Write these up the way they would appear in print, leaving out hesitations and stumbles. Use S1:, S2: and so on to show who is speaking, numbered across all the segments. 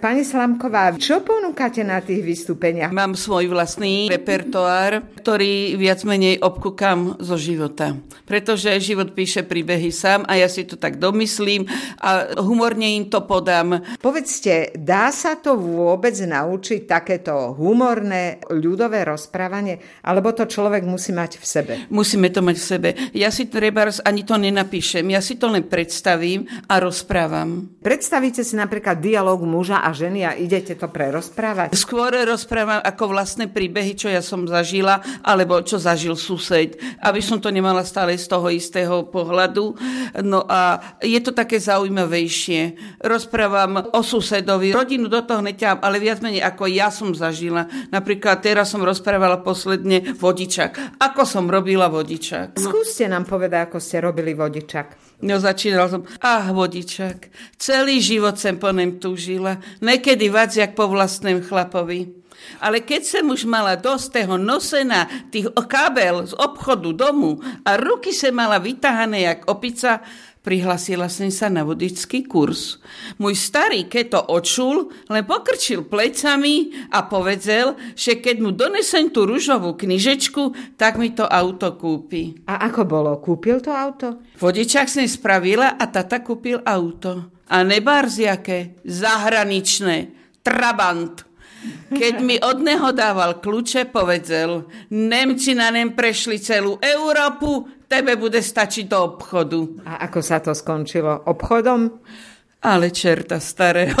S1: Pani Slamková, čo ponúkate na tých vystúpeniach?
S2: Mám svoj vlastný repertoár, ktorý viac menej obkúkam zo života. Pretože život píše príbehy sám a ja si to tak domyslím a humorne im to podám.
S1: Povedzte, dá sa to vôbec naučiť takéto humorné ľudové rozprávanie, alebo to človek musí mať v sebe?
S2: Musíme to mať v sebe. Ja si trebárs ani to nenapíšem, ja si to len predstavím a rozprávam.
S1: Predstavíte si napríklad dialóg muža a ženy a idete to prerozprávať?
S2: Skôr rozprávam ako vlastné príbehy, čo ja som zažila, alebo čo zažil sused, aby som to nemala stále z toho istého pohľadu. No a je to také zaujímavejšie. Rozprávam o susedovi, rodinu do toho neťahám, ale viac menej ako ja som zažila. Napríklad teraz som rozprávala posledne vodičak. Ako som robila vodičak.
S1: Skúste nám povedať, ako ste robili vodičak.
S2: No začínala som, vodičak, celý život som po nem túžila, nekedy viac jak po vlastném chlapovi. Ale keď som už mala dosť toho nosena, tých kábel z obchodu domu a ruky som mala vytáhané jak opica, prihlasila som sa na vodičský kurz. Môj starý, keď to odčul, len pokrčil plecami a povedzel, že keď mu donesem tú ružovú knižečku, tak mi to auto kúpi.
S1: A ako bolo? Kúpil to auto?
S2: Vodičák som spravila a tata kúpil auto. A nebárs jaké? Zahraničné. Trabant. Keď mi od neho dával kľúče, povedzel, Nemci na nem prešli celú Európu, tebe bude stačiť do obchodu.
S1: A ako sa to skončilo? Obchodom?
S2: Ale čerta starého.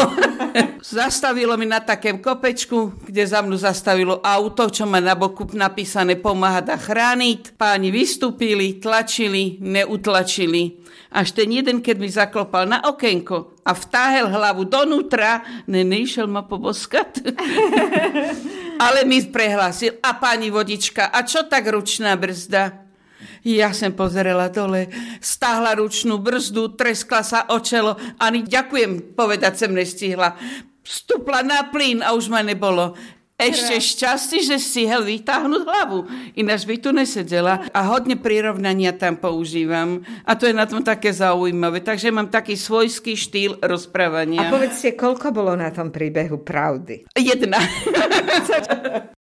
S2: Zastavilo mi na takém kopečku, kde za mnou zastavilo auto, čo má na boku napísané pomáhať a chrániť. Páni vystúpili, tlačili, neutlačili. Až ten jeden, keď mi zaklopal na okienko a vtáhel hlavu donútra, neišiel ma poboskať. Ale mi prehlásil, a pani vodička, a čo tak ručná brzda? Ja som pozerala dole, stáhla ručnú brzdu, treskla sa o čelo, ani ďakujem povedať sem nestihla. Vstupla na plyn a už ma nebolo. Ešte šťastie, že stihel vytáhnuť hlavu. Ináč by tu nesedela. A hodne prirovnania tam používam. A to je na tom také zaujímavé. Takže mám taký svojský štýl rozprávania.
S1: A povedzte, koľko bolo na tom príbehu pravdy?
S2: 1.